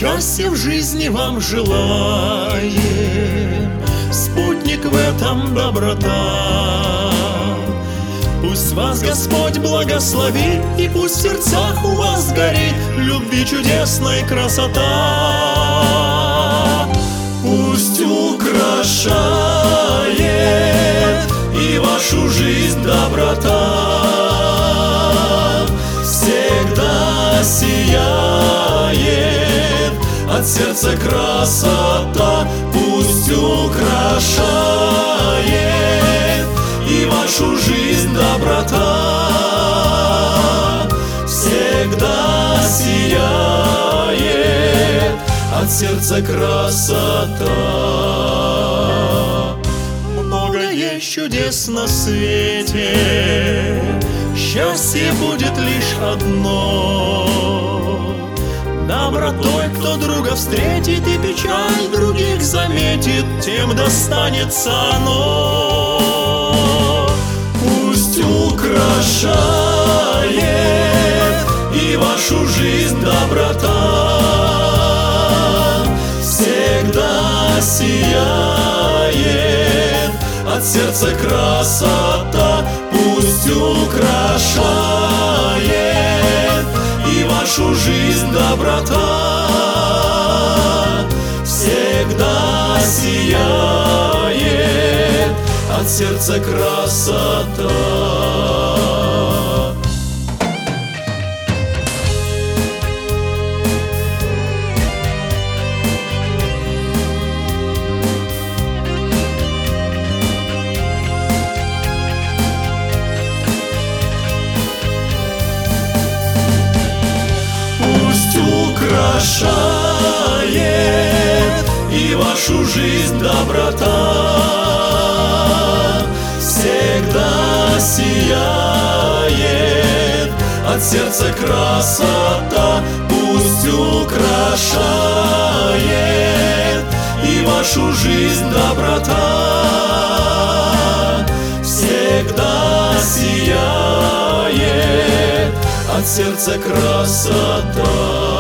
счастья в жизни вам желаем, спутник в этом доброта. Пусть вас Господь благословит, и пусть в сердцах у вас горит любви чудесная красота. Пусть украшает и вашу жизнь доброта, всегда сияет от сердца красота. Пусть украшает и вашу жизнь доброта, всегда сияет от сердца красота. Много есть чудес на свете, счастье будет лишь одно. Добротой, кто друга встретит и печаль других заметит, тем достанется оно. Пусть украшает и вашу жизнь доброта, всегда сияет от сердца красота. Пусть украшает и вашу жизнь доброта, всегда сияет от сердца красота. Украшает и вашу жизнь доброта, всегда сияет от сердца красота. Пусть украшает и вашу жизнь доброта, всегда сияет от сердца красота.